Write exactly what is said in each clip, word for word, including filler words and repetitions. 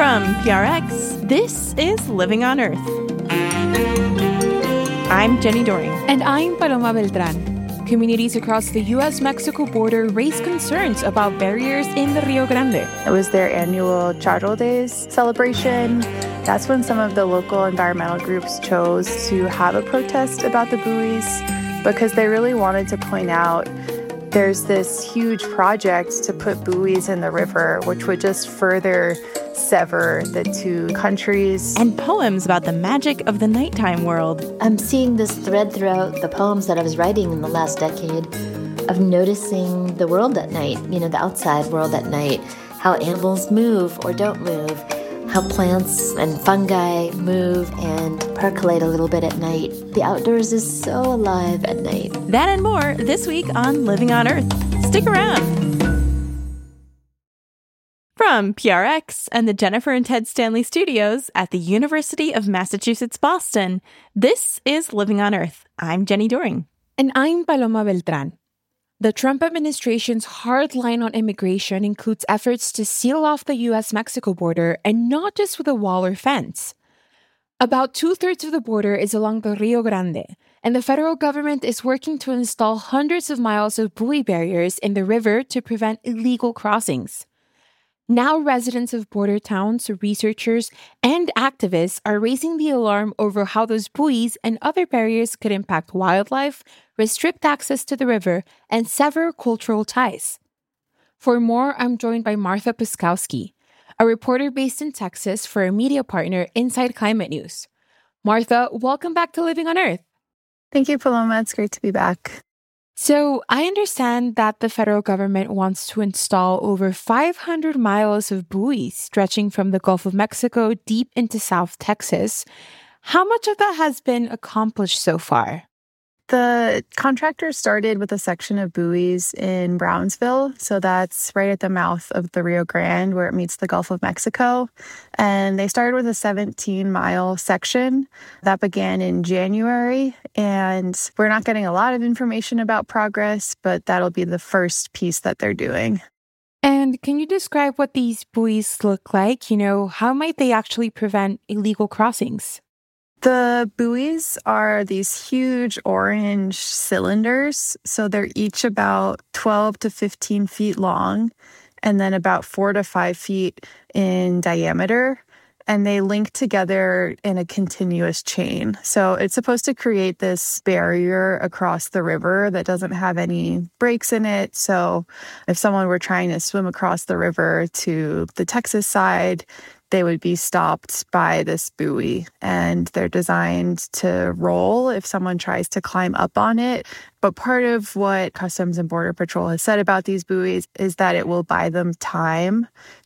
From P R X, this is Living on Earth. I'm Jenny Doring. And I'm Paloma Beltran. Communities across the U S Mexico border raise concerns about barriers in the Rio Grande. It was their annual Charro Days celebration. That's when some of the local environmental groups chose to have a protest about the buoys because they really wanted to point out there's this huge project to put buoys in the river, which would just further sever the two countries. And poems about the magic of the nighttime world. I'm seeing this thread throughout the poems that I was writing in the last decade of noticing the world at night, you know, the outside world at night, how animals move or don't move, how plants and fungi move and percolate a little bit at night. The outdoors is so alive at night. That and more this week on Living on Earth. Stick around. From P R X and the Jennifer and Ted Stanley Studios at the University of Massachusetts, Boston, this is Living on Earth. I'm Jenny Doring. And I'm Paloma Beltran. The Trump administration's hard line on immigration includes efforts to seal off the U S Mexico border, and not just with a wall or fence. About two-thirds of the border is along the Rio Grande, and the federal government is working to install hundreds of miles of buoy barriers in the river to prevent illegal crossings. Now residents of border towns, researchers, and activists are raising the alarm over how those buoys and other barriers could impact wildlife, restrict access to the river, and sever cultural ties. For more, I'm joined by Martha Puskowski, a reporter based in Texas for a media partner, Inside Climate News. Martha, welcome back to Living on Earth. Thank you, Paloma. It's great to be back. So I understand that the federal government wants to install over five hundred miles of buoys stretching from the Gulf of Mexico deep into South Texas. How much of that has been accomplished so far? The contractor started with a section of buoys in Brownsville. So that's right at the mouth of the Rio Grande where it meets the Gulf of Mexico. And they started with a seventeen-mile section that began in January. And we're not getting a lot of information about progress, but that'll be the first piece that they're doing. And can you describe what these buoys look like? You know, how might they actually prevent illegal crossings? The buoys are these huge orange cylinders. So they're each about twelve to fifteen feet long and then about four to five feet in diameter. And they link together in a continuous chain. So it's supposed to create this barrier across the river that doesn't have any breaks in it. So if someone were trying to swim across the river to the Texas side, they would be stopped by this buoy, and they're designed to roll if someone tries to climb up on it. But part of what Customs and Border Patrol has said about these buoys is that it will buy them time.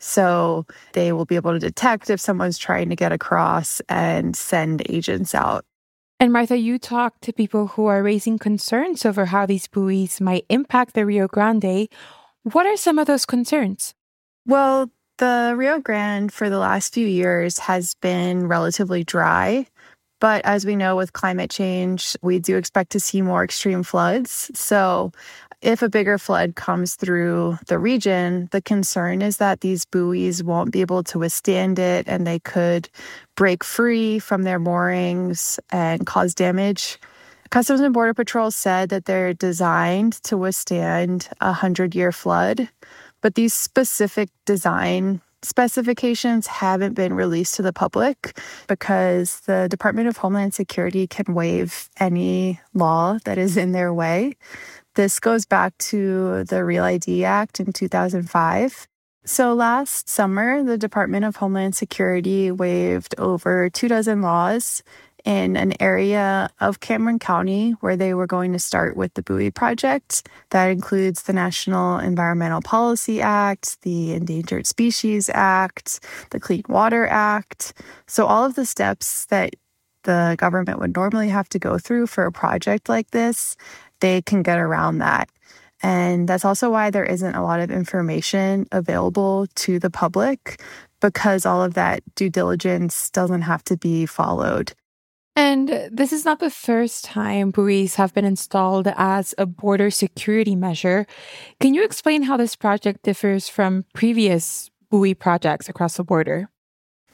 So they will be able to detect if someone's trying to get across and send agents out. And Martha, you talked to people who are raising concerns over how these buoys might impact the Rio Grande. What are some of those concerns? Well, the Rio Grande for the last few years has been relatively dry, but as we know with climate change, we do expect to see more extreme floods. So if a bigger flood comes through the region, the concern is that these buoys won't be able to withstand it and they could break free from their moorings and cause damage. Customs and Border Patrol said that they're designed to withstand a hundred-year flood. But these specific design specifications haven't been released to the public because the Department of Homeland Security can waive any law that is in their way. This goes back to the Real I D Act in two thousand five. So last summer, the Department of Homeland Security waived over two dozen laws in an area of Cameron County where they were going to start with the buoy project. That includes the National Environmental Policy Act, the Endangered Species Act, the Clean Water Act. So all of the steps that the government would normally have to go through for a project like this, they can get around that. And that's also why there isn't a lot of information available to the public, because all of that due diligence doesn't have to be followed. And this is not the first time buoys have been installed as a border security measure. Can you explain how this project differs from previous buoy projects across the border?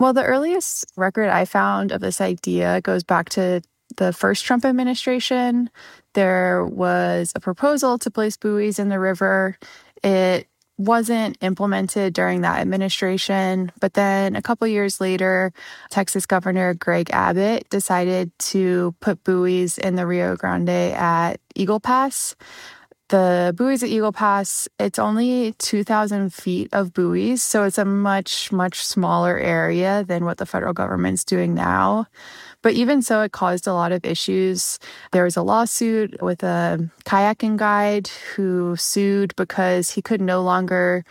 Well, the earliest record I found of this idea goes back to the first Trump administration. There was a proposal to place buoys in the river. It wasn't implemented during that administration, but then a couple years later, Texas Governor Greg Abbott decided to put buoys in the Rio Grande at Eagle Pass. The buoys at Eagle Pass, it's only two thousand feet of buoys, so it's a much, much smaller area than what the federal government's doing now. But even so, it caused a lot of issues. There was a lawsuit with a kayaking guide who sued because he could no longer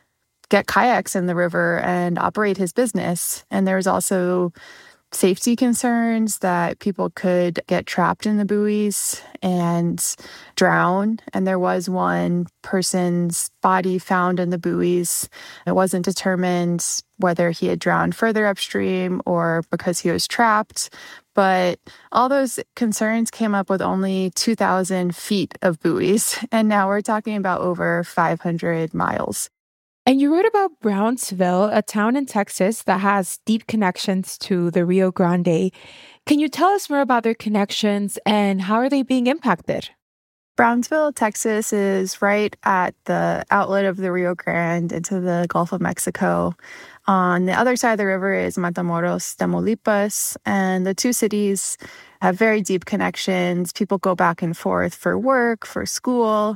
get kayaks in the river and operate his business. And there was also safety concerns that people could get trapped in the buoys and drown. And there was one person's body found in the buoys. It wasn't determined whether he had drowned further upstream or because he was trapped. But all those concerns came up with only two thousand feet of buoys. And now we're talking about over five hundred miles. And you wrote about Brownsville, a town in Texas that has deep connections to the Rio Grande. Can you tell us more about their connections and how are they being impacted? Brownsville, Texas is right at the outlet of the Rio Grande into the Gulf of Mexico. On the other side of the river is Matamoros, Tamaulipas, and the two cities have very deep connections. People go back and forth for work, for school.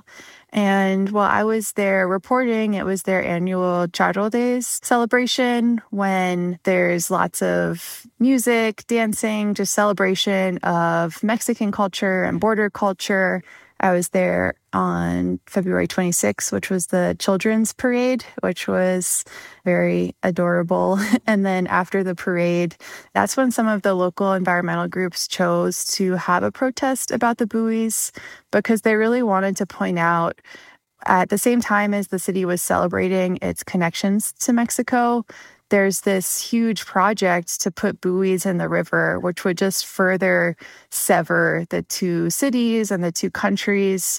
And while I was there reporting, it was their annual Charro Days celebration when there's lots of music, dancing, just celebration of Mexican culture and border culture. I was there on February twenty-sixth, which was the children's parade, which was very adorable. And then after the parade, that's when some of the local environmental groups chose to have a protest about the buoys because they really wanted to point out at the same time as the city was celebrating its connections to Mexico, there's this huge project to put buoys in the river, which would just further sever the two cities and the two countries.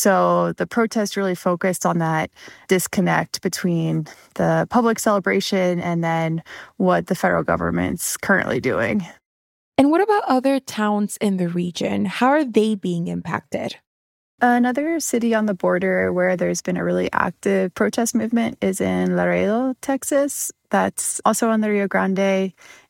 So the protest really focused on that disconnect between the public celebration and then what the federal government's currently doing. And what about other towns in the region? How are they being impacted? Another city on the border where there's been a really active protest movement is in Laredo, Texas. That's also on the Rio Grande.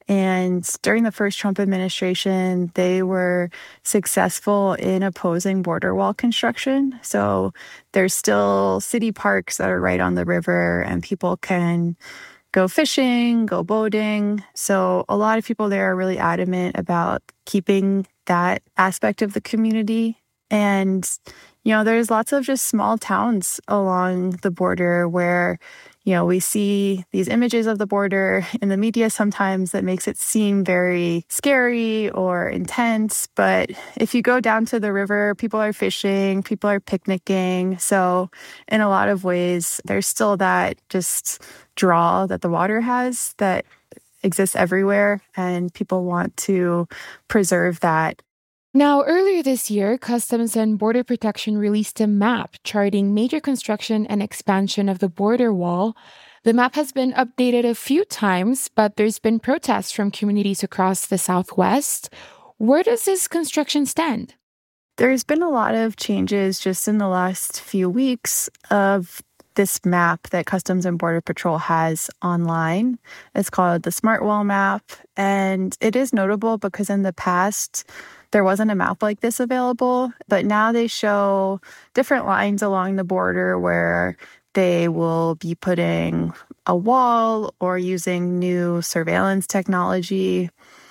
And during the first Trump administration, they were successful in opposing border wall construction. So there's still city parks that are right on the river, and people can go fishing, go boating. So a lot of people there are really adamant about keeping that aspect of the community. And, you know, there's lots of just small towns along the border where, you know, we see these images of the border in the media sometimes that makes it seem very scary or intense. But if you go down to the river, people are fishing, people are picnicking. So in a lot of ways, there's still that just draw that the water has that exists everywhere. And people want to preserve that. Now, earlier this year, Customs and Border Protection released a map charting major construction and expansion of the border wall. The map has been updated a few times, but there's been protests from communities across the Southwest. Where does this construction stand? There's been a lot of changes just in the last few weeks of this map that Customs and Border Patrol has online. It's called the Smart Wall Map, and it is notable because in the past, there wasn't a map like this available, but now they show different lines along the border where they will be putting a wall or using new surveillance technology.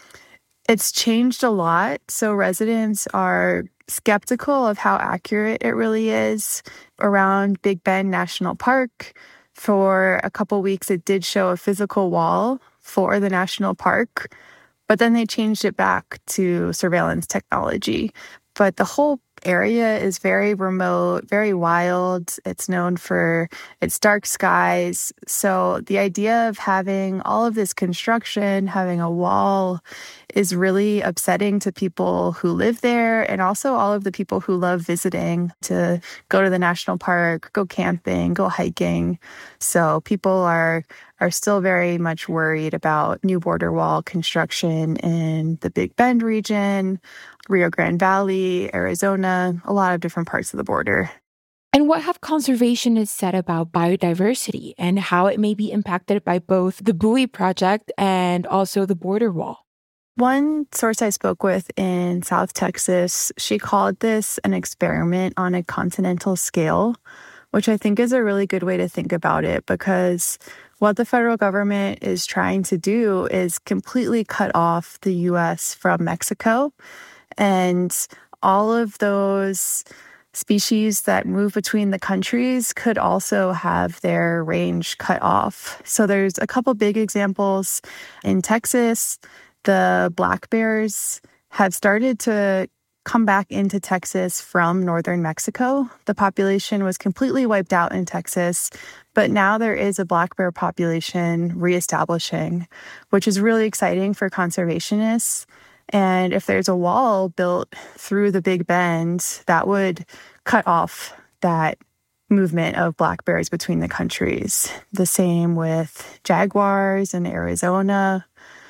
It's changed a lot, so residents are skeptical of how accurate it really is. Around Big Bend National Park, for a couple weeks, it did show a physical wall for the national park, but then they changed it back to surveillance technology. But the whole area is very remote, very wild. It's known for its dark skies. So the idea of having all of this construction, having a wall, is really upsetting to people who live there and also all of the people who love visiting to go to the national park, go camping, go hiking. So people are are still very much worried about new border wall construction in the Big Bend region, Rio Grande Valley, Arizona, a lot of different parts of the border. And what have conservationists said about biodiversity and how it may be impacted by both the buoy project and also the border wall? One source I spoke with in South Texas, she called this an experiment on a continental scale, which I think is a really good way to think about it, because what the federal government is trying to do is completely cut off the U S from Mexico. And all of those species that move between the countries could also have their range cut off. So there's a couple big examples. In Texas, the black bears have started to come back into Texas from northern Mexico. The population was completely wiped out in Texas, but now there is a black bear population reestablishing, which is really exciting for conservationists. And if there's a wall built through the Big Bend, that would cut off that movement of black bears between the countries. The same with jaguars in Arizona.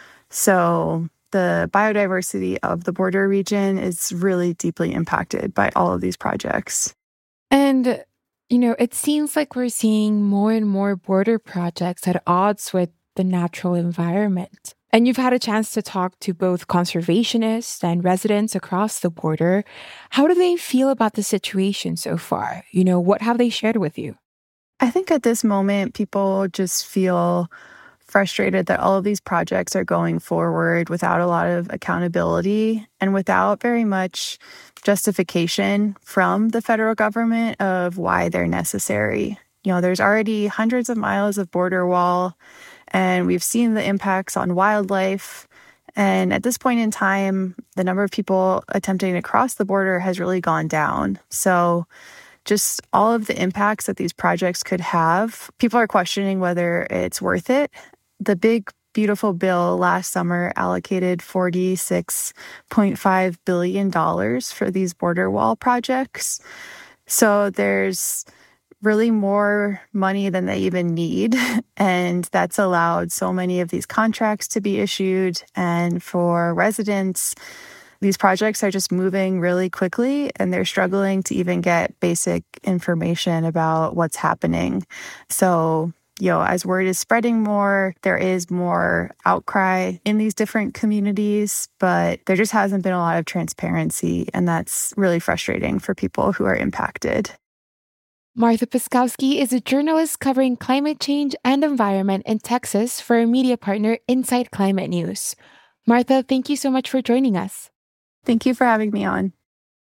So the biodiversity of the border region is really deeply impacted by all of these projects. And, you know, it seems like we're seeing more and more border projects at odds with the natural environment. And you've had a chance to talk to both conservationists and residents across the border. How do they feel about the situation so far? You know, what have they shared with you? I think at this moment, people just feel frustrated that all of these projects are going forward without a lot of accountability and without very much justification from the federal government of why they're necessary. You know, there's already hundreds of miles of border wall, and we've seen the impacts on wildlife. And at this point in time, the number of people attempting to cross the border has really gone down. So just all of the impacts that these projects could have, people are questioning whether it's worth it. The big, beautiful bill last summer allocated forty-six point five billion dollars for these border wall projects. So there's really more money than they even need. And that's allowed so many of these contracts to be issued. And for residents, these projects are just moving really quickly, and they're struggling to even get basic information about what's happening. So, you know, as word is spreading more, there is more outcry in these different communities, but there just hasn't been a lot of transparency, and that's really frustrating for people who are impacted. Martha Piskowski is a journalist covering climate change and environment in Texas for our media partner Inside Climate News. Martha, thank you so much for joining us. Thank you for having me on.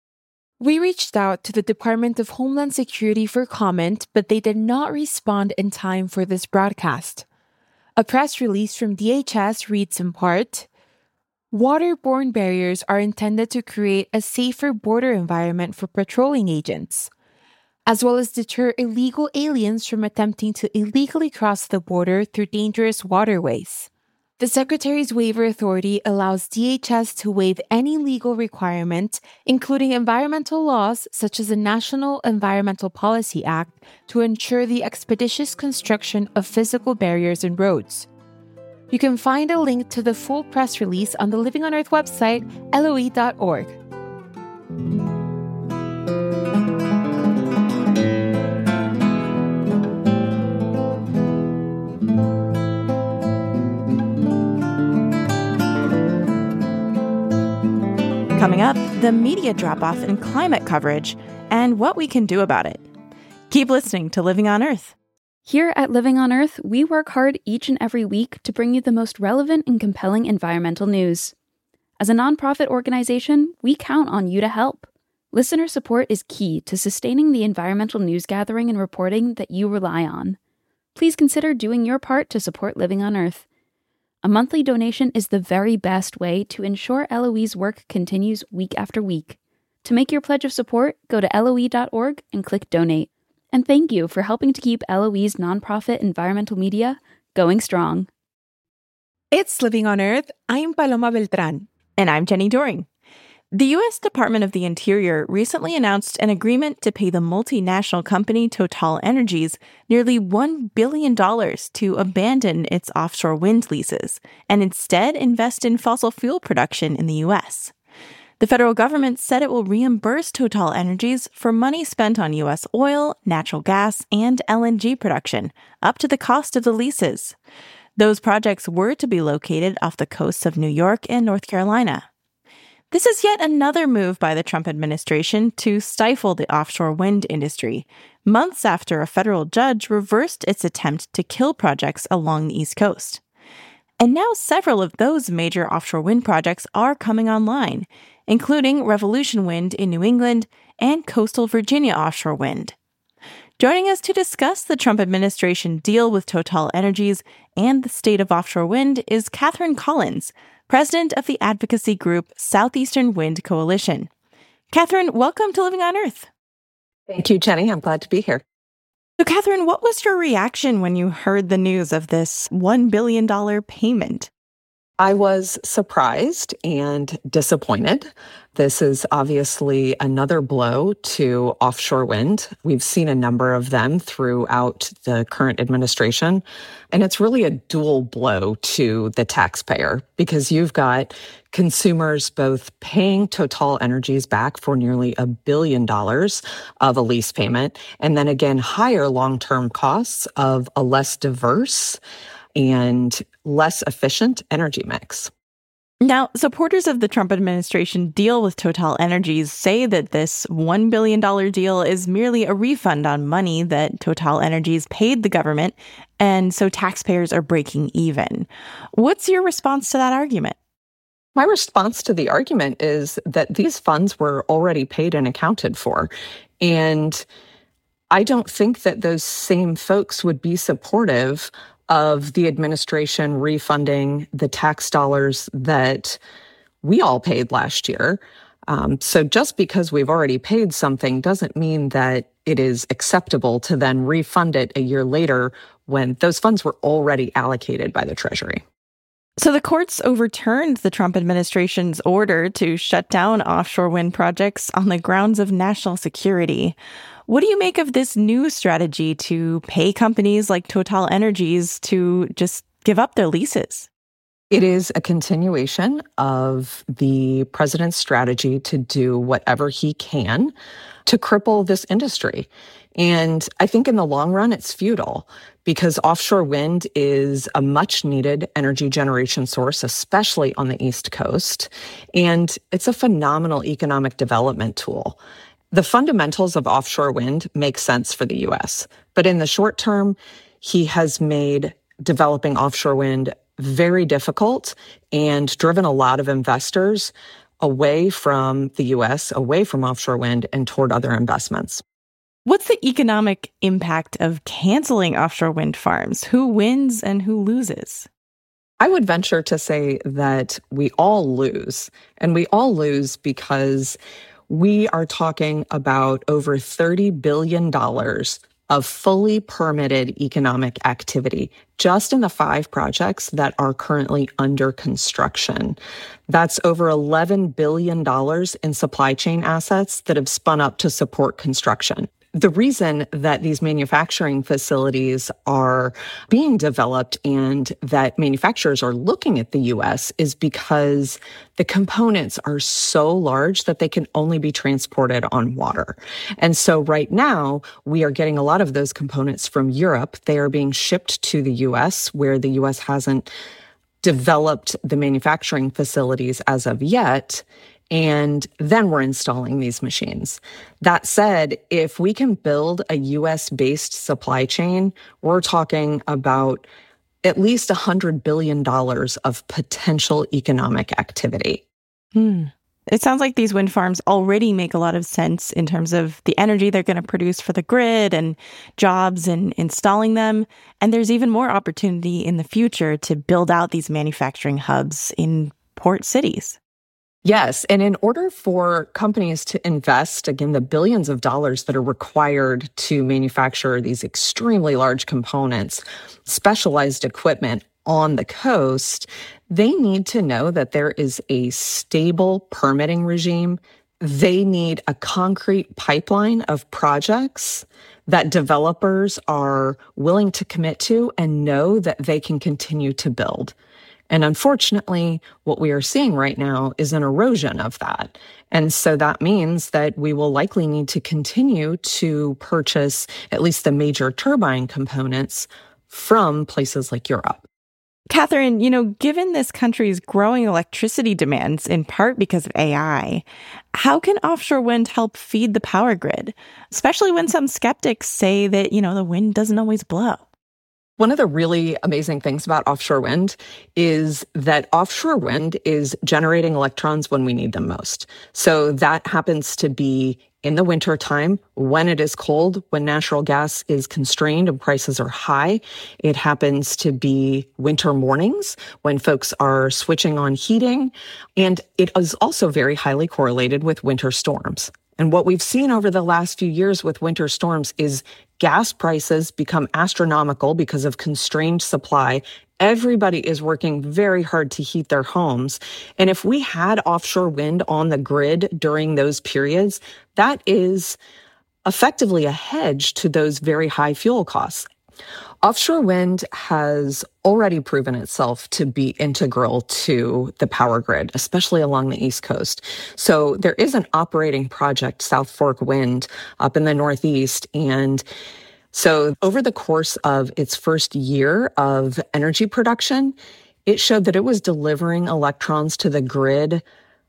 We reached out to the Department of Homeland Security for comment, but they did not respond in time for this broadcast. A press release from D H S reads in part, "Waterborne barriers are intended to create a safer border environment for patrolling agents, as well as deter illegal aliens from attempting to illegally cross the border through dangerous waterways. The Secretary's waiver authority allows D H S to waive any legal requirement, including environmental laws such as the National Environmental Policy Act, to ensure the expeditious construction of physical barriers and roads." You can find a link to the full press release on the Living on Earth website, L O E dot org. Coming up, the media drop-off in climate coverage and what we can do about it. Keep listening to Living on Earth. Here at Living on Earth, we work hard each and every week to bring you the most relevant and compelling environmental news. As a nonprofit organization, we count on you to help. Listener support is key to sustaining the environmental news gathering and reporting that you rely on. Please consider doing your part to support Living on Earth. A monthly donation is the very best way to ensure L O E's work continues week after week. To make your pledge of support, go to L O E dot org and click Donate. And thank you for helping to keep L O E's nonprofit environmental media going strong. It's Living on Earth. I'm Paloma Beltran. And I'm Jenny Doring. The U S Department of the Interior recently announced an agreement to pay the multinational company Total Energies nearly one billion dollars to abandon its offshore wind leases and instead invest in fossil fuel production in the U S. The federal government said it will reimburse Total Energies for money spent on U S oil, natural gas, and L N G production, up to the cost of the leases. Those projects were to be located off the coasts of New York and North Carolina. This is yet another move by the Trump administration to stifle the offshore wind industry, months after a federal judge reversed its attempt to kill projects along the East Coast. And now several of those major offshore wind projects are coming online, including Revolution Wind in New England and Coastal Virginia Offshore Wind. Joining us to discuss the Trump administration deal with Total Energies and the state of offshore wind is Catherine Collins, president of the advocacy group Southeastern Wind Coalition. Catherine, welcome to Living on Earth. Thank you, Jenny. I'm glad to be here. So, Catherine, what was your reaction when you heard the news of this one billion dollars payment? I was surprised and disappointed. This is obviously another blow to offshore wind. We've seen a number of them throughout the current administration, and it's really a dual blow to the taxpayer because you've got consumers both paying Total Energies back for nearly a billion dollars of a lease payment, and then again, higher long-term costs of a less diverse and less efficient energy mix. Now, supporters of the Trump administration deal with Total Energies say that this one billion dollars deal is merely a refund on money that Total Energies paid the government, and so taxpayers are breaking even. What's your response to that argument? My response to the argument is that these funds were already paid and accounted for, and I don't think that those same folks would be supportive of the administration refunding the tax dollars that we all paid last year. Um, so just because we've already paid something doesn't mean that it is acceptable to then refund it a year later when those funds were already allocated by the Treasury. So the courts overturned the Trump administration's order to shut down offshore wind projects on the grounds of national security. What do you make of this new strategy to pay companies like Total Energies to just give up their leases? It is a continuation of the president's strategy to do whatever he can to cripple this industry. And I think in the long run, it's futile because offshore wind is a much needed energy generation source, especially on the East Coast. And it's a phenomenal economic development tool. The fundamentals of offshore wind make sense for the U S, but in the short term, he has made developing offshore wind very difficult and driven a lot of investors away from the U S, away from offshore wind, and toward other investments. What's the economic impact of canceling offshore wind farms? Who wins and who loses? I would venture to say that we all lose, and we all lose because we are talking about over thirty billion dollars of fully permitted economic activity just in the five projects that are currently under construction. That's over eleven billion dollars in supply chain assets that have spun up to support construction. The reason that these manufacturing facilities are being developed and that manufacturers are looking at the U S is because the components are so large that they can only be transported on water. And so right now, we are getting a lot of those components from Europe. They are being shipped to the U S, where the U S hasn't developed the manufacturing facilities as of yet. And then we're installing these machines. That said, if we can build a U S-based supply chain, we're talking about at least one hundred billion dollars of potential economic activity. Hmm. It sounds like these wind farms already make a lot of sense in terms of the energy they're going to produce for the grid and jobs in installing them. And there's even more opportunity in the future to build out these manufacturing hubs in port cities. Yes. And in order for companies to invest, again, the billions of dollars that are required to manufacture these extremely large components, specialized equipment on the coast, they need to know that there is a stable permitting regime. They need a concrete pipeline of projects that developers are willing to commit to and know that they can continue to build. And unfortunately, what we are seeing right now is an erosion of that. And so that means that we will likely need to continue to purchase at least the major turbine components from places like Europe. Catherine, you know, given this country's growing electricity demands, in part because of A I, how can offshore wind help feed the power grid, especially when some skeptics say that, you know, the wind doesn't always blow? One of the really amazing things about offshore wind is that offshore wind is generating electrons when we need them most. So that happens to be in the wintertime, when it is cold, when natural gas is constrained and prices are high. It happens to be winter mornings when folks are switching on heating. And it is also very highly correlated with winter storms. And what we've seen over the last few years with winter storms is gas prices become astronomical because of constrained supply. Everybody is working very hard to heat their homes. And if we had offshore wind on the grid during those periods, that is effectively a hedge to those very high fuel costs. Offshore wind has already proven itself to be integral to the power grid, especially along the East Coast. So there is an operating project, South Fork Wind, up in the Northeast. And so over the course of its first year of energy production, it showed that it was delivering electrons to the grid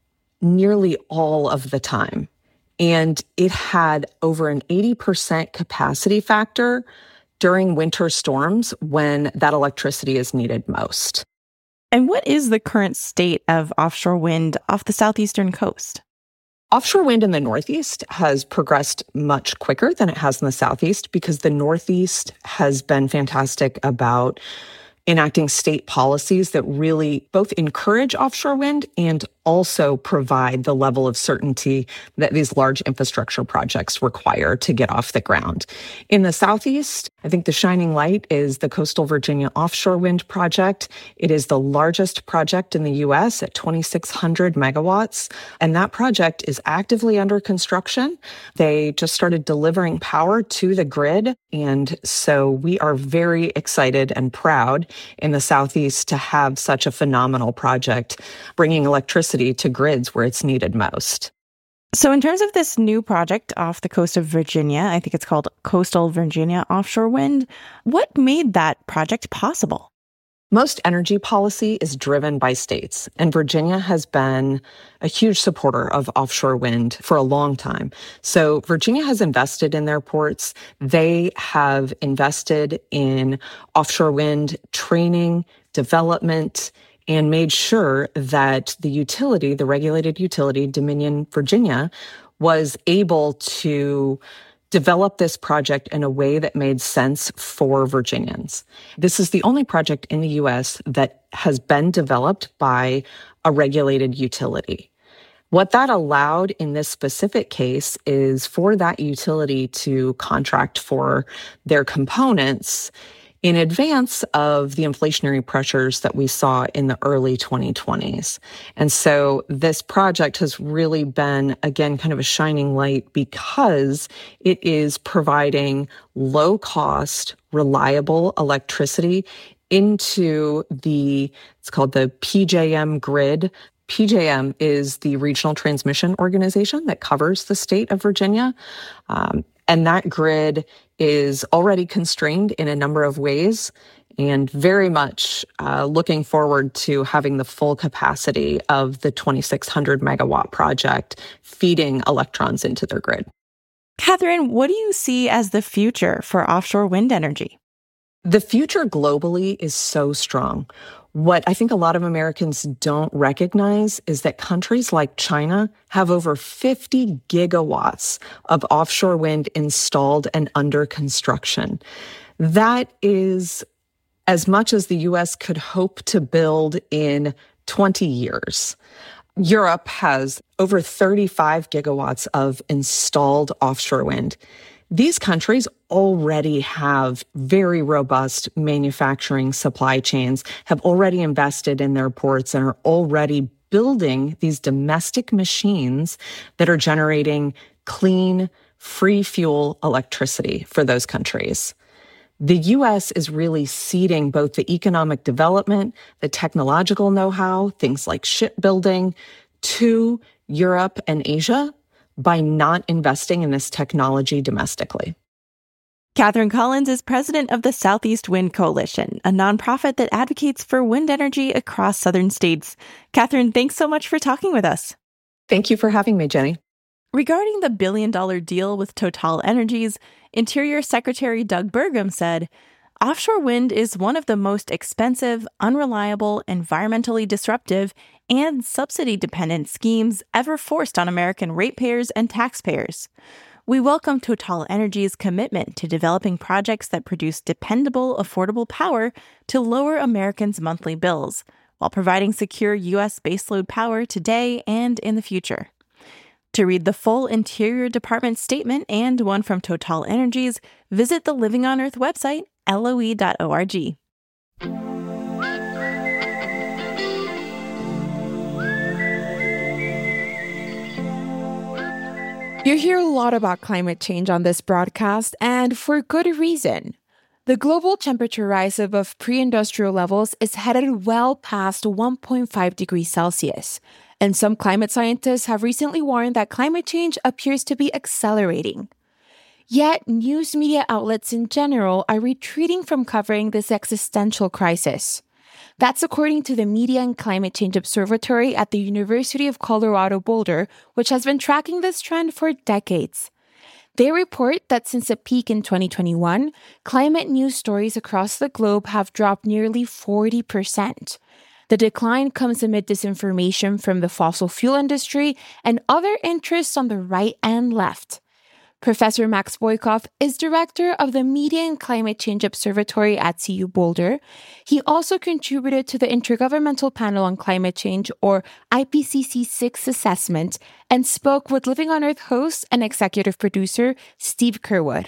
nearly all of the time. And it had over an eighty percent capacity factor during winter storms when that electricity is needed most. And what is the current state of offshore wind off the southeastern coast? Offshore wind in the Northeast has progressed much quicker than it has in the Southeast because the Northeast has been fantastic about enacting state policies that really both encourage offshore wind and also provide the level of certainty that these large infrastructure projects require to get off the ground. In the Southeast, I think the shining light is the Coastal Virginia Offshore Wind Project. It is the largest project in the U S at twenty-six hundred megawatts, and that project is actively under construction. They just started delivering power to the grid, and so we are very excited and proud in the Southeast to have such a phenomenal project bringing electricity to grids where it's needed most. So in terms of this new project off the coast of Virginia, I think it's called Coastal Virginia Offshore Wind, what made that project possible? Most energy policy is driven by states, and Virginia has been a huge supporter of offshore wind for a long time. So Virginia has invested in their ports. They have invested in offshore wind training, development, and made sure that the utility, the regulated utility, Dominion Virginia, was able to develop this project in a way that made sense for Virginians. This is the only project in the U S that has been developed by a regulated utility. What that allowed in this specific case is for that utility to contract for their components in advance of the inflationary pressures that we saw in the early twenty twenties. And so this project has really been, again, kind of a shining light because it is providing low-cost, reliable electricity into the, it's called the P J M grid. P J M is the regional transmission organization that covers the state of Virginia. Um, and that grid is already constrained in a number of ways and very much uh, looking forward to having the full capacity of the twenty-six hundred megawatt project feeding electrons into their grid. Catherine, what do you see as the future for offshore wind energy? The future globally is so strong. What I think a lot of Americans don't recognize is that countries like China have over fifty gigawatts of offshore wind installed and under construction. That is as much as the U S could hope to build in twenty years. Europe has over thirty-five gigawatts of installed offshore wind. These countries already have very robust manufacturing supply chains, have already invested in their ports, and are already building these domestic machines that are generating clean, free fuel electricity for those countries. The U S is really ceding both the economic development, the technological know-how, things like shipbuilding, to Europe and Asia by not investing in this technology domestically. Catherine Collins is president of the Southeast Wind Coalition, a nonprofit that advocates for wind energy across southern states. Catherine, thanks so much for talking with us. Thank you for having me, Jenny. Regarding the billion-dollar deal with Total Energies, Interior Secretary Doug Burgum said, "Offshore wind is one of the most expensive, unreliable, environmentally disruptive, and subsidy-dependent schemes ever forced on American ratepayers and taxpayers. We welcome Total Energies' commitment to developing projects that produce dependable, affordable power to lower Americans' monthly bills, while providing secure U S baseload power today and in the future." To read the full Interior Department statement and one from Total Energies, visit the Living on Earth website, L O E dot org. You hear a lot about climate change on this broadcast, and for good reason. The global temperature rise above pre-industrial levels is headed well past one point five degrees Celsius, and some climate scientists have recently warned that climate change appears to be accelerating. Yet, news media outlets in general are retreating from covering this existential crisis. That's according to the Media and Climate Change Observatory at the University of Colorado Boulder, which has been tracking this trend for decades. They report that since a peak in twenty twenty-one, climate news stories across the globe have dropped nearly forty percent. The decline comes amid disinformation from the fossil fuel industry and other interests on the right and left. Professor Max Boykoff is director of the Media and Climate Change Observatory at C U Boulder. He also contributed to the Intergovernmental Panel on Climate Change, or I P C C six assessment, and spoke with Living on Earth host and executive producer Steve Curwood.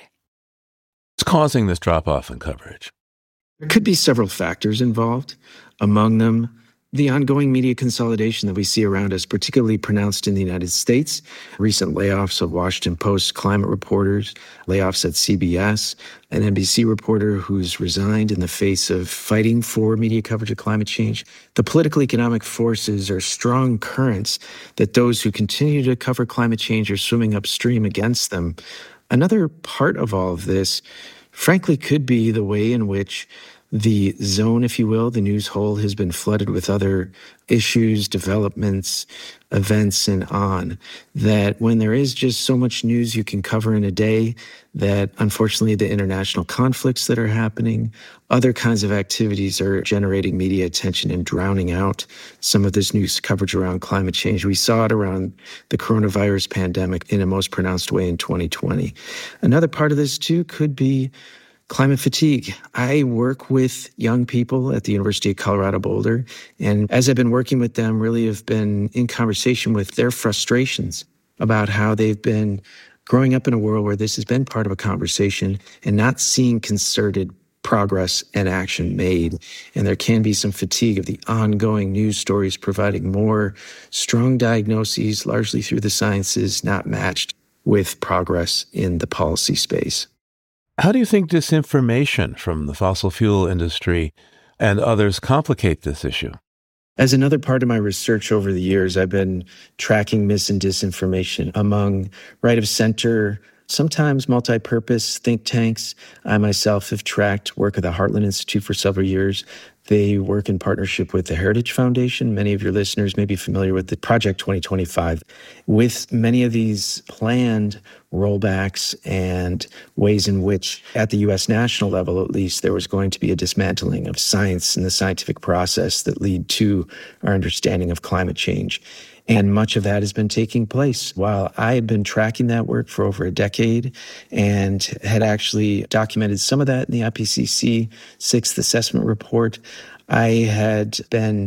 What's causing this drop-off in coverage? There could be several factors involved. Among them, the ongoing media consolidation that we see around us, particularly pronounced in the United States. Recent layoffs of Washington Post climate reporters, layoffs at C B S, an N B C reporter who's resigned in the face of fighting for media coverage of climate change. The political economic forces are strong currents that those who continue to cover climate change are swimming upstream against them. Another part of all of this, frankly, could be the way in which the zone, if you will, the news hole, has been flooded with other issues, developments, events, and on. That when there is just so much news you can cover in a day, that unfortunately the international conflicts that are happening, other kinds of activities are generating media attention and drowning out some of this news coverage around climate change. We saw it around the coronavirus pandemic in a most pronounced way in twenty twenty. Another part of this, too, could be climate fatigue. I work with young people at the University of Colorado Boulder, and as I've been working with them, really have been in conversation with their frustrations about how they've been growing up in a world where this has been part of a conversation and not seeing concerted progress and action made. And there can be some fatigue of the ongoing news stories providing more strong diagnoses, largely through the sciences, not matched with progress in the policy space. How do you think disinformation from the fossil fuel industry and others complicate this issue? As another part of my research over the years, I've been tracking mis and disinformation among right of center, sometimes multi-purpose think tanks. I myself have tracked work at the Heartland Institute for several years. They work in partnership with the Heritage Foundation. Many of your listeners may be familiar with the Project twenty twenty-five. With many of these planned rollbacks and ways in which, at the U S national level at least, there was going to be a dismantling of science and the scientific process that lead to our understanding of climate change. And much of that has been taking place while I had been tracking that work for over a decade and had actually documented some of that in the I P C C sixth Assessment Report. I had been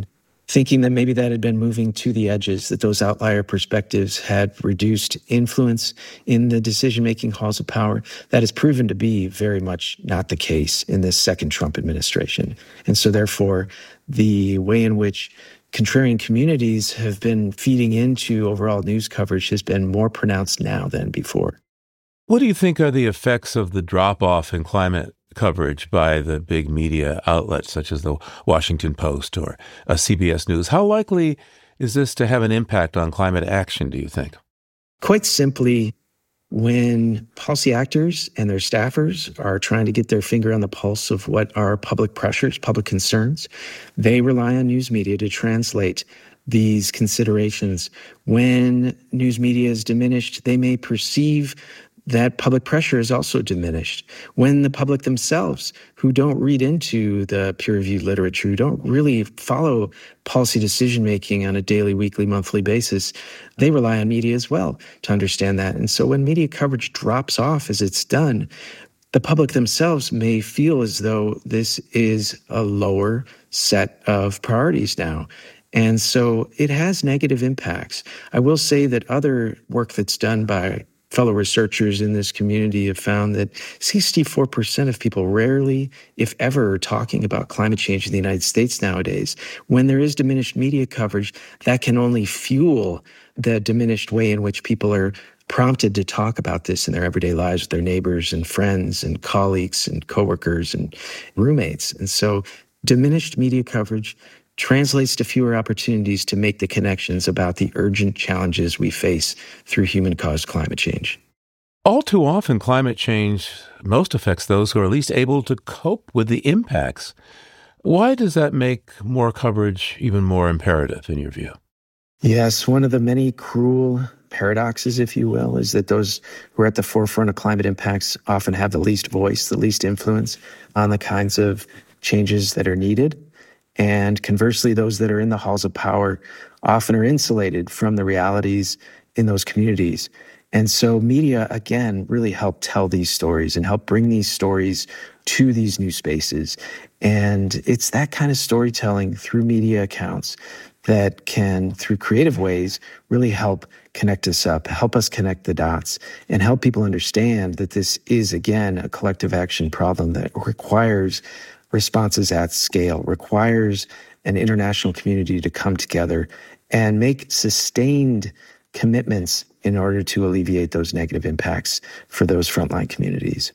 thinking that maybe that had been moving to the edges, that those outlier perspectives had reduced influence in the decision-making halls of power. That has proven to be very much not the case in this second Trump administration. And so therefore, the way in which contrarian communities have been feeding into overall news coverage has been more pronounced now than before. What do you think are the effects of the drop-off in climate coverage by the big media outlets such as the Washington Post or uh, C B S News? How likely is this to have an impact on climate action, do you think? Quite simply, when policy actors and their staffers are trying to get their finger on the pulse of what are public pressures, public concerns, they rely on news media to translate these considerations. When news media is diminished, they may perceive that public pressure is also diminished. When the public themselves, who don't read into the peer-reviewed literature, who don't really follow policy decision-making on a daily, weekly, monthly basis, they rely on media as well to understand that. And so when media coverage drops off as it's done, the public themselves may feel as though this is a lower set of priorities now. And so it has negative impacts. I will say that other work that's done by fellow researchers in this community have found that sixty-four percent of people rarely, if ever, are talking about climate change in the United States nowadays. When there is diminished media coverage, that can only fuel the diminished way in which people are prompted to talk about this in their everyday lives with their neighbors and friends and colleagues and coworkers and roommates. And so diminished media coverage translates to fewer opportunities to make the connections about the urgent challenges we face through human-caused climate change. All too often, climate change most affects those who are least able to cope with the impacts. Why does that make more coverage even more imperative, in your view? Yes, one of the many cruel paradoxes, if you will, is that those who are at the forefront of climate impacts often have the least voice, the least influence on the kinds of changes that are needed. And conversely, those that are in the halls of power often are insulated from the realities in those communities. And so media, again, really help tell these stories and help bring these stories to these new spaces. And it's that kind of storytelling through media accounts that can, through creative ways, really help connect us up, help us connect the dots, and help people understand that this is, again, a collective action problem that requires responses at scale, requires an international community to come together and make sustained commitments in order to alleviate those negative impacts for those frontline communities.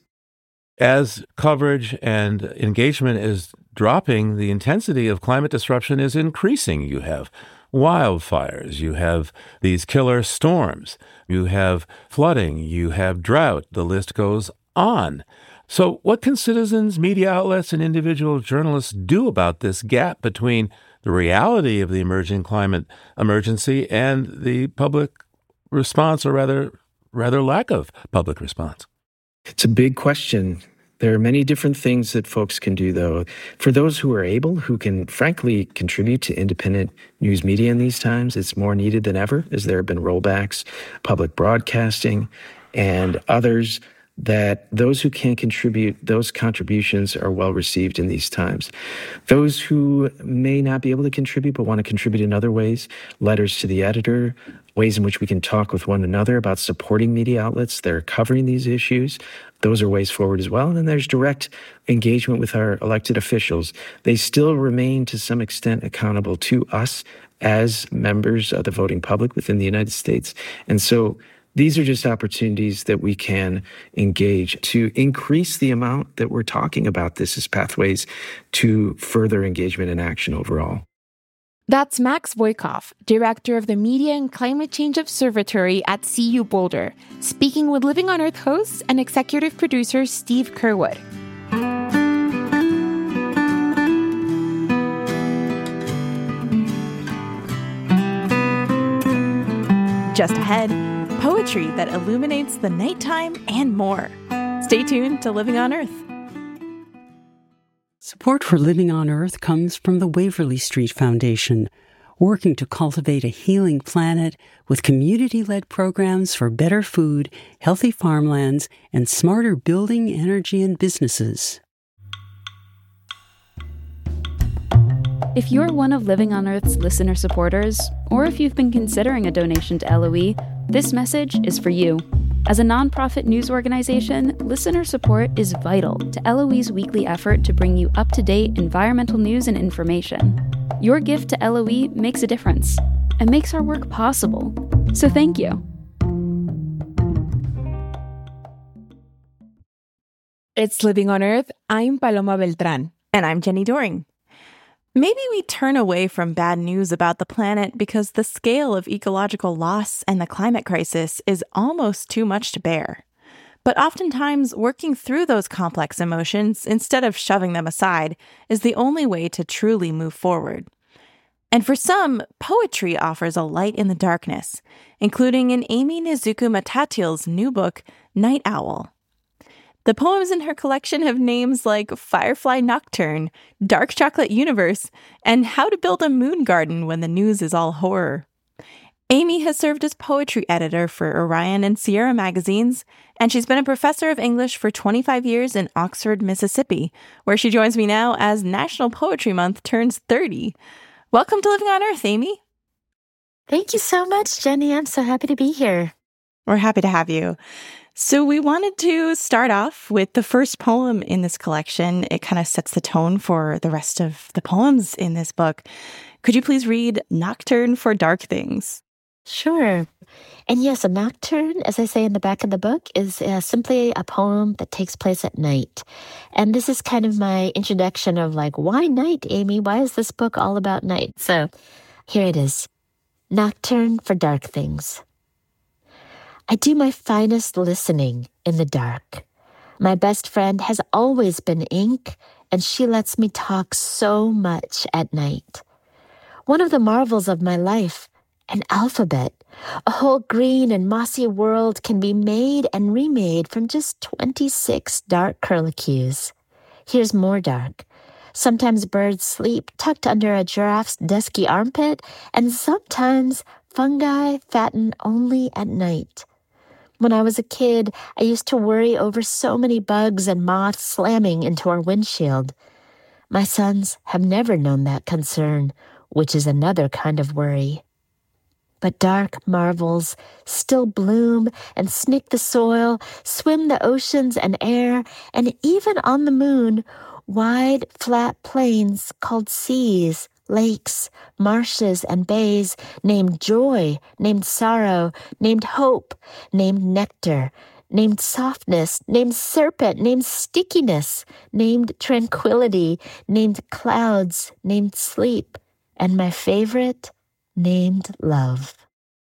As coverage and engagement is dropping, the intensity of climate disruption is increasing. You have wildfires, you have these killer storms, you have flooding, you have drought, the list goes on. So what can citizens, media outlets, and individual journalists do about this gap between the reality of the emerging climate emergency and the public response, or rather, rather lack of public response? It's a big question. There are many different things that folks can do, though. For those who are able, who can frankly contribute to independent news media in these times, it's more needed than ever, as there have been rollbacks, public broadcasting, and others, that those who can contribute, those contributions are well received in these times. Those who may not be able to contribute but want to contribute in other ways, letters to the editor, ways in which we can talk with one another about supporting media outlets that are covering these issues, those are ways forward as well. And then there's direct engagement with our elected officials. They still remain to some extent accountable to us as members of the voting public within the United States. And so these are just opportunities that we can engage to increase the amount that we're talking about this as pathways to further engagement and action overall. That's Max Voikoff, director of the Media and Climate Change Observatory at C U Boulder, speaking with Living on Earth hosts and executive producer Steve Curwood. Just ahead, poetry that illuminates the nighttime and more. Stay tuned to Living on Earth. Support for Living on Earth comes from the Waverly Street Foundation, working to cultivate a healing planet with community-led programs for better food, healthy farmlands, and smarter building, energy, and businesses. If you're one of Living on Earth's listener supporters, or if you've been considering a donation to L O E, this message is for you. As a nonprofit news organization, listener support is vital to L O E's weekly effort to bring you up-to-date environmental news and information. Your gift to L O E makes a difference and makes our work possible. So thank you. It's Living on Earth. I'm Paloma Beltran. And I'm Jenny Doring. Maybe we turn away from bad news about the planet because the scale of ecological loss and the climate crisis is almost too much to bear. But oftentimes, working through those complex emotions instead of shoving them aside is the only way to truly move forward. And for some, poetry offers a light in the darkness, including in Amy Nizuku Matatiel's new book, Night Owl. The poems in her collection have names like Firefly Nocturne, Dark Chocolate Universe, and How to Build a Moon Garden When the News is All Horror. Amy has served as poetry editor for Orion and Sierra magazines, and she's been a professor of English for twenty-five years in Oxford, Mississippi, where she joins me now as National Poetry Month turns thirty. Welcome to Living on Earth, Amy. Thank you so much, Jenny. I'm so happy to be here. We're happy to have you. So we wanted to start off with the first poem in this collection. It kind of sets the tone for the rest of the poems in this book. Could you please read Nocturne for Dark Things? Sure. And yes, a nocturne, as I say in the back of the book, is uh, simply a poem that takes place at night. And this is kind of my introduction of like, why night, Amy? Why is this book all about night? So here it is. Nocturne for Dark Things. I do my finest listening in the dark. My best friend has always been ink, and she lets me talk so much at night. One of the marvels of my life, an alphabet, a whole green and mossy world can be made and remade from just twenty-six dark curlicues. Here's more dark. Sometimes birds sleep tucked under a giraffe's dusky armpit, and sometimes fungi fatten only at night. When I was a kid, I used to worry over so many bugs and moths slamming into our windshield. My sons have never known that concern, which is another kind of worry. But dark marvels still bloom and snick the soil, swim the oceans and air, and even on the moon, wide, flat plains called seas, lakes, marshes, and bays, named joy, named sorrow, named hope, named nectar, named softness, named serpent, named stickiness, named tranquility, named clouds, named sleep, and my favorite, named love.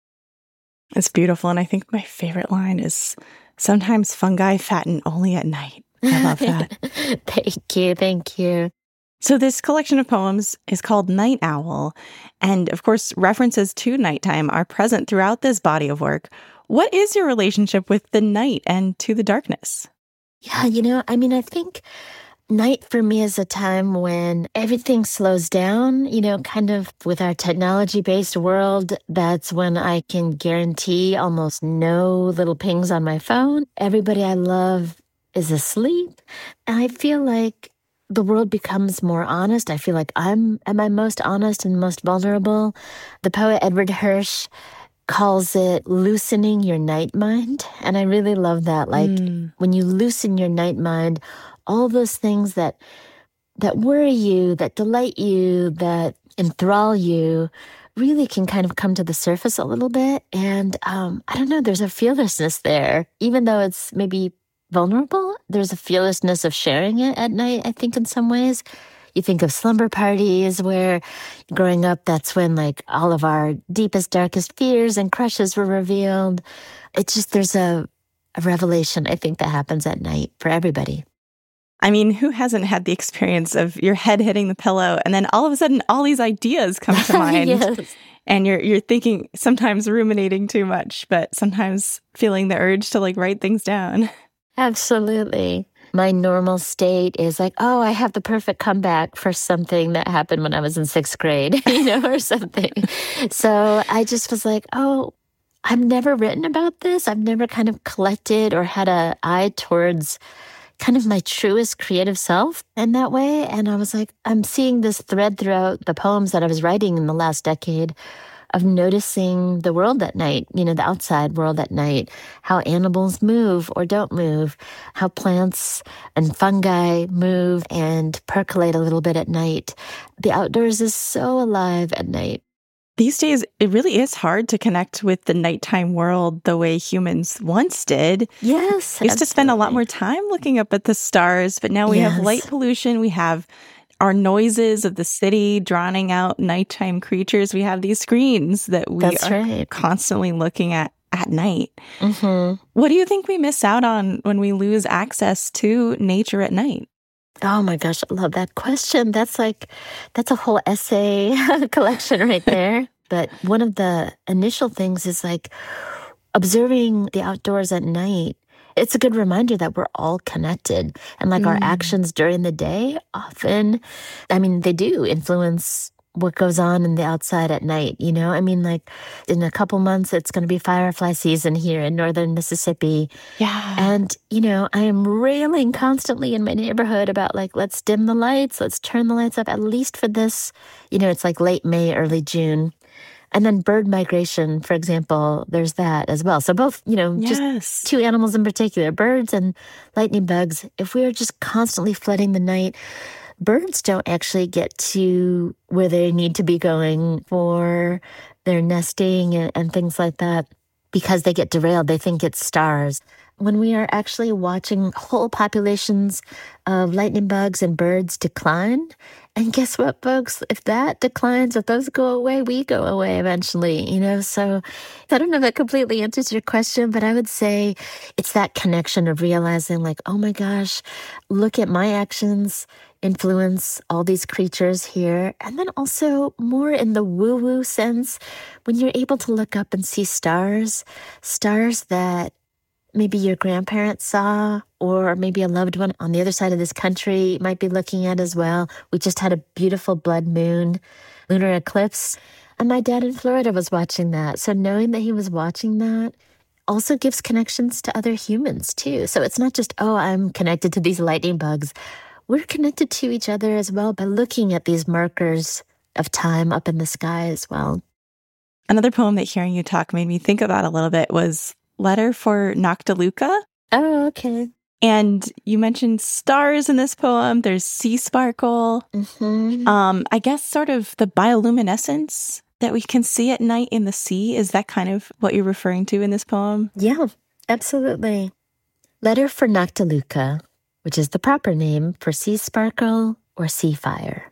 It's beautiful, and I think my favorite line is, sometimes fungi fatten only at night. I love that. Thank you, thank you. So this collection of poems is called Night Owl, and of course, references to nighttime are present throughout this body of work. What is your relationship with the night and to the darkness? Yeah, you know, I mean, I think night for me is a time when everything slows down, you know, kind of with our technology-based world. That's when I can guarantee almost no little pings on my phone. Everybody I love is asleep. And I feel like the world becomes more honest. I feel like I'm at my most honest and most vulnerable. The poet Edward Hirsch calls it loosening your night mind. And I really love that. Like mm. when you loosen your night mind, all those things that that worry you, that delight you, that enthrall you, really can kind of come to the surface a little bit. And um, I don't know, there's a fearlessness there, even though it's maybe vulnerable. There's a fearlessness of sharing it at night, I think, in some ways. You think of slumber parties where growing up, that's when like all of our deepest, darkest fears and crushes were revealed. It's just, there's a, a revelation, I think, that happens at night for everybody. I mean, who hasn't had the experience of your head hitting the pillow and then all of a sudden all these ideas come to mind? Yes. And you're you're thinking, sometimes ruminating too much, but sometimes feeling the urge to like write things down. Absolutely. My normal state is like, oh, I have the perfect comeback for something that happened when I was in sixth grade, you know, or something. So I just was like, oh, I've never written about this. I've never kind of collected or had an eye towards kind of my truest creative self in that way. And I was like, I'm seeing this thread throughout the poems that I was writing in the last decade of noticing the world at night, you know, the outside world at night, how animals move or don't move, how plants and fungi move and percolate a little bit at night. The outdoors is so alive at night. These days, it really is hard to connect with the nighttime world the way humans once did. Yes. We used to spend a lot more time looking up at the stars, but now we Yes. have light pollution. We have our noises of the city drowning out nighttime creatures. We have these screens that we That's are right. constantly looking at at night. Mm-hmm. What do you think we miss out on when we lose access to nature at night? Oh my gosh, I love that question. That's like, that's a whole essay collection right there. But one of the initial things is like observing the outdoors at night. It's a good reminder that we're all connected. And like mm. our actions during the day often, I mean, they do influence what goes on in the outside at night, you know? I mean, like in a couple months, it's going to be firefly season here in northern Mississippi. Yeah. And, you know, I am railing constantly in my neighborhood about like, let's dim the lights, let's turn the lights up, at least for this, you know, it's like late May, early June. And then bird migration, for example, there's that as well. So both, you know, yes. just two animals in particular, birds and lightning bugs. If we are just constantly flooding the night, birds don't actually get to where they need to be going for their nesting and, and things like that because they get derailed. They think it's stars. When we are actually watching whole populations of lightning bugs and birds decline, and guess what, folks? If that declines, if those go away, we go away eventually, you know? So I don't know if that completely answers your question, but I would say it's that connection of realizing like, oh my gosh, look at my actions influence all these creatures here. And then also more in the woo-woo sense, when you're able to look up and see stars, stars that maybe your grandparents saw, or maybe a loved one on the other side of this country might be looking at as well. We just had a beautiful blood moon, lunar eclipse, and my dad in Florida was watching that. So knowing that he was watching that also gives connections to other humans too. So it's not just, oh, I'm connected to these lightning bugs. We're connected to each other as well by looking at these markers of time up in the sky as well. Another poem that hearing you talk made me think about a little bit was Letter for Noctiluca. Oh, okay. And you mentioned stars in this poem. There's sea sparkle. Mm-hmm. Um, I guess sort of the bioluminescence that we can see at night in the sea. Is that kind of what you're referring to in this poem? Yeah, absolutely. Letter for Noctiluca, which is the proper name for sea sparkle or sea fire.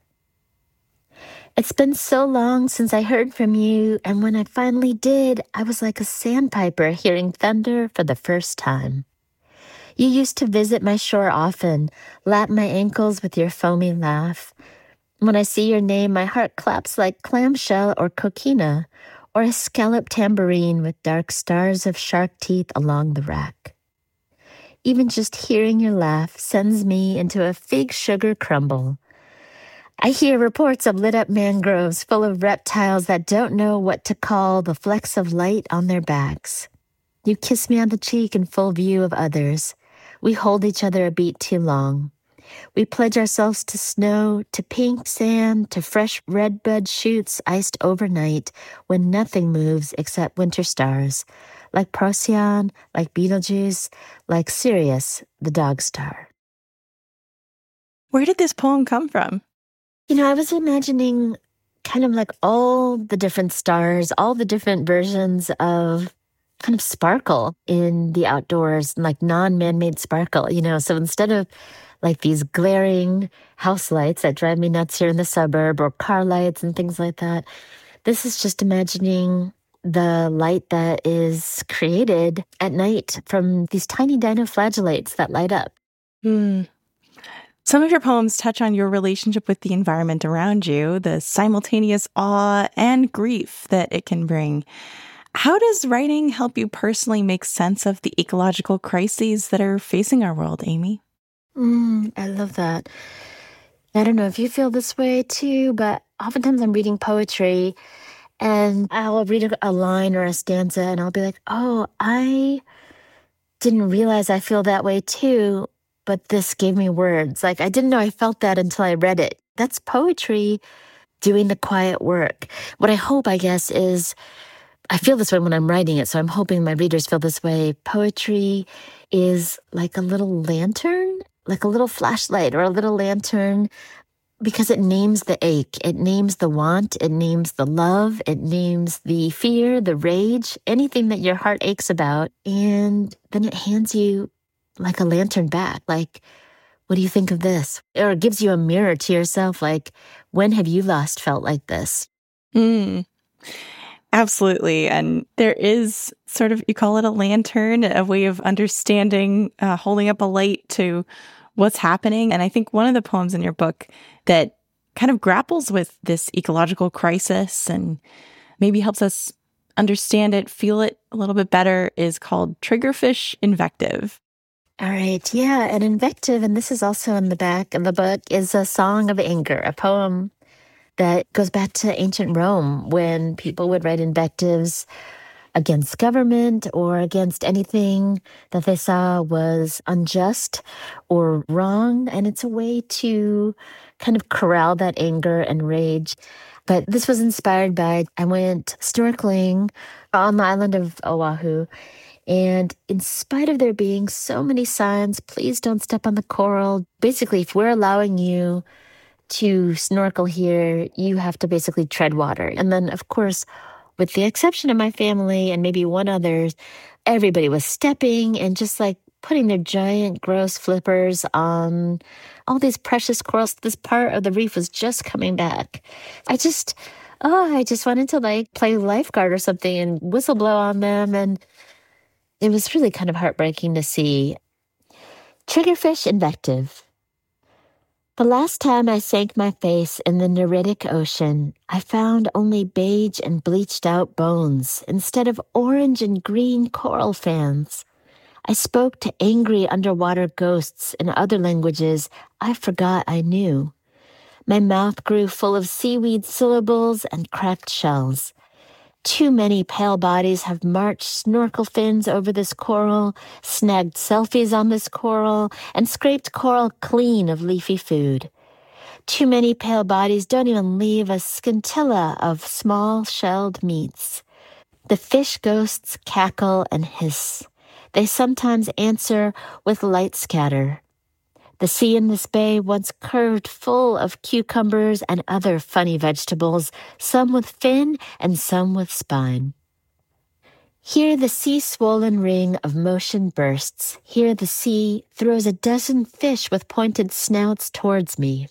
It's been so long since I heard from you, and when I finally did, I was like a sandpiper hearing thunder for the first time. You used to visit my shore often, lap my ankles with your foamy laugh. When I see your name, my heart claps like clamshell or coquina, or a scalloped tambourine with dark stars of shark teeth along the rack. Even just hearing your laugh sends me into a fig sugar crumble. I hear reports of lit-up mangroves full of reptiles that don't know what to call the flecks of light on their backs. You kiss me on the cheek in full view of others. We hold each other a beat too long. We pledge ourselves to snow, to pink sand, to fresh redbud shoots iced overnight when nothing moves except winter stars, like Procyon, like Betelgeuse, like Sirius, the dog star. Where did this poem come from? You know, I was imagining kind of like all the different stars, all the different versions of kind of sparkle in the outdoors, like non-man-made sparkle, you know. So instead of like these glaring house lights that drive me nuts here in the suburb or car lights and things like that, this is just imagining the light that is created at night from these tiny dinoflagellates that light up. Hmm. Some of your poems touch on your relationship with the environment around you, the simultaneous awe and grief that it can bring. How does writing help you personally make sense of the ecological crises that are facing our world, Amy? Mm, I love that. I don't know if you feel this way too, but oftentimes I'm reading poetry and I'll read a, a line or a stanza and I'll be like, oh, I didn't realize I feel that way too but this gave me words. Like, I didn't know I felt that until I read it. That's poetry doing the quiet work. What I hope, I guess, is I feel this way when I'm writing it, so I'm hoping my readers feel this way. Poetry is like a little lantern, like a little flashlight or a little lantern, because it names the ache, it names the want, it names the love, it names the fear, the rage, anything that your heart aches about, and then it hands you like a lantern back, like, what do you think of this? Or it gives you a mirror to yourself, like, when have you last felt like this? Mm. Absolutely. And there is sort of, you call it a lantern, a way of understanding, uh, holding up a light to what's happening. And I think one of the poems in your book that kind of grapples with this ecological crisis and maybe helps us understand it, feel it a little bit better is called Triggerfish Invective. All right. Yeah. An invective, and this is also in the back of the book, is a song of anger, a poem that goes back to ancient Rome when people would write invectives against government or against anything that they saw was unjust or wrong. And it's a way to kind of corral that anger and rage. But this was inspired by, I went snorkeling on the island of Oahu. And in spite of there being so many signs, please don't step on the coral. Basically, if we're allowing you to snorkel here, you have to basically tread water. And then, of course, with the exception of my family and maybe one other, everybody was stepping and just like putting their giant, gross flippers on all these precious corals. This part of the reef was just coming back. I just, oh, I just wanted to like play lifeguard or something and whistle blow on them. And it was really kind of heartbreaking to see. Triggerfish Invective. The last time I sank my face in the Neritic Ocean, I found only beige and bleached out bones instead of orange and green coral fans. I spoke to angry underwater ghosts in other languages I forgot I knew. My mouth grew full of seaweed syllables and cracked shells. Too many pale bodies have marched snorkel fins over this coral, snagged selfies on this coral, and scraped coral clean of leafy food. Too many pale bodies don't even leave a scintilla of small-shelled meats. The fish ghosts cackle and hiss. They sometimes answer with light scatter. The sea in this bay once curved full of cucumbers and other funny vegetables, some with fin and some with spine. Here the sea-swollen ring of motion bursts. Here the sea throws a dozen fish with pointed snouts towards me.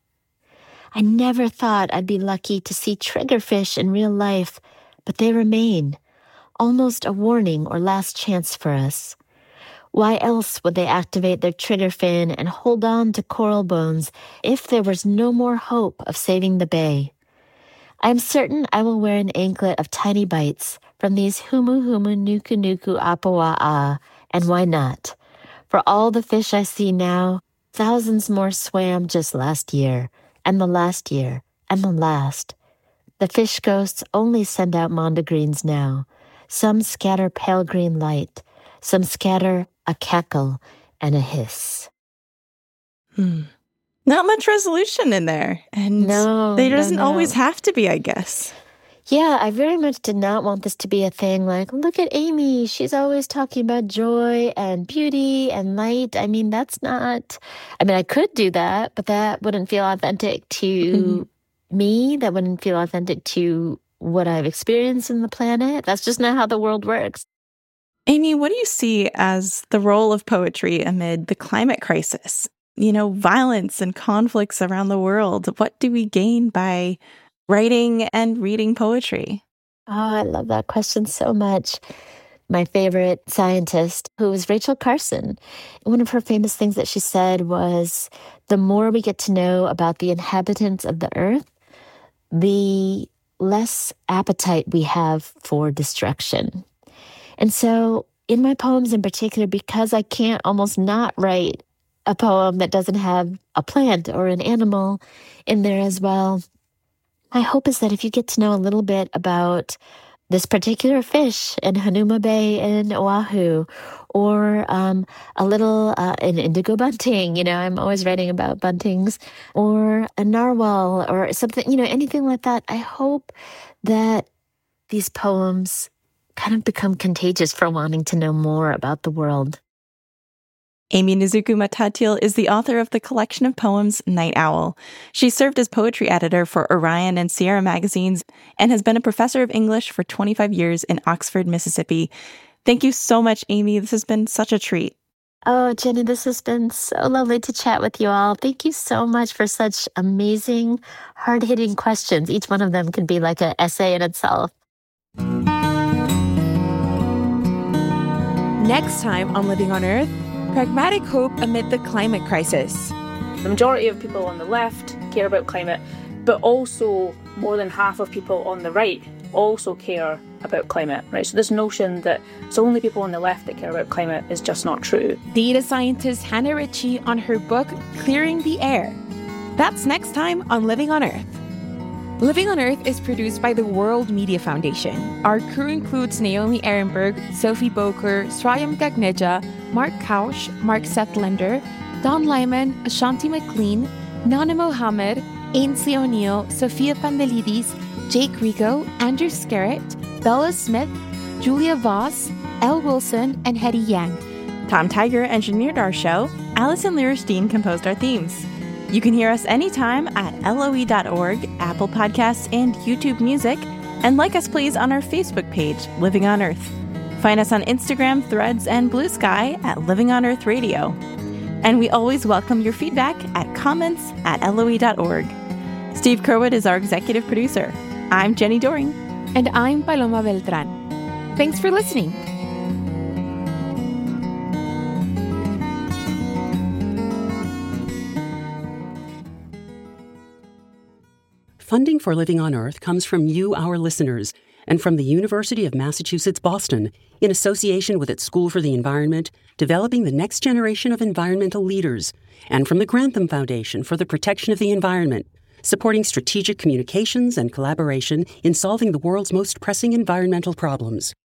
I never thought I'd be lucky to see triggerfish in real life, but they remain, almost a warning or last chance for us. Why else would they activate their trigger fin and hold on to coral bones if there was no more hope of saving the bay? I am certain I will wear an anklet of tiny bites from these humu humu nuku nuku apawa'a, and why not? For all the fish I see now, thousands more swam just last year, and the last year, and the last. The fish ghosts only send out mondegreens now. Some scatter pale green light. Some scatter a cackle and a hiss. Hmm. Not much resolution in there. And no, there doesn't no, no. always have to be, I guess. Yeah, I very much did not want this to be a thing like, look at Amy. She's always talking about joy and beauty and light. I mean, that's not... I mean, I could do that, but that wouldn't feel authentic to mm-hmm. me. That wouldn't feel authentic to what I've experienced in the planet. That's just not how the world works. Amy, what do you see as the role of poetry amid the climate crisis? You know, violence and conflicts around the world. What do we gain by writing and reading poetry? Oh, I love that question so much. My favorite scientist, who was Rachel Carson, one of her famous things that she said was, the more we get to know about the inhabitants of the earth, the less appetite we have for destruction. And so in my poems in particular, because I can't almost not write a poem that doesn't have a plant or an animal in there as well, my hope is that if you get to know a little bit about this particular fish in Hanauma Bay in Oahu, or um, a little uh, an indigo bunting. You know, I'm always writing about buntings, or a narwhal, or something, you know, anything like that. I hope that these poems kind of become contagious for wanting to know more about the world. Amy Nizuku-Matatiel is the author of the collection of poems Night Owl. She served as poetry editor for Orion and Sierra magazines and has been a professor of English for twenty-five years in Oxford, Mississippi. Thank you so much, Amy. This has been such a treat. Oh, Jenny, this has been so lovely to chat with you all. Thank you so much for such amazing, hard-hitting questions. Each one of them could be like an essay in itself. Next time on Living on Earth, pragmatic hope amid the climate crisis. The majority of people on the left care about climate, but also more than half of people on the right also care about climate, right? So this notion that it's only people on the left that care about climate is just not true. Data scientist Hannah Ritchie on her book, Clearing the Air. That's next time on Living on Earth. Living on Earth is produced by the World Media Foundation. Our crew includes Naomi Ehrenberg, Sophie Boker, Srayam Gagneja, Mark Kaush, Mark Sethlender, Don Lyman, Ashanti McLean, Nana Mohammed, Ainsley O'Neill, Sophia Pandelidis, Jake Rigo, Andrew Scarrett, Bella Smith, Julia Voss, Elle Wilson, and Hetty Yang. Tom Tiger engineered our show. Allison Lierstein composed our themes. You can hear us anytime at L O E dot org, Apple Podcasts, and YouTube Music. And like us, please, on our Facebook page, Living on Earth. Find us on Instagram, Threads, and Blue Sky at Living on Earth Radio. And we always welcome your feedback at comments at L O E dot org. Steve Curwood is our executive producer. I'm Jenny Doring. And I'm Paloma Beltran. Thanks for listening. Funding for Living on Earth comes from you, our listeners, and from the University of Massachusetts Boston, in association with its School for the Environment, developing the next generation of environmental leaders, and from the Grantham Foundation for the Protection of the Environment, supporting strategic communications and collaboration in solving the world's most pressing environmental problems.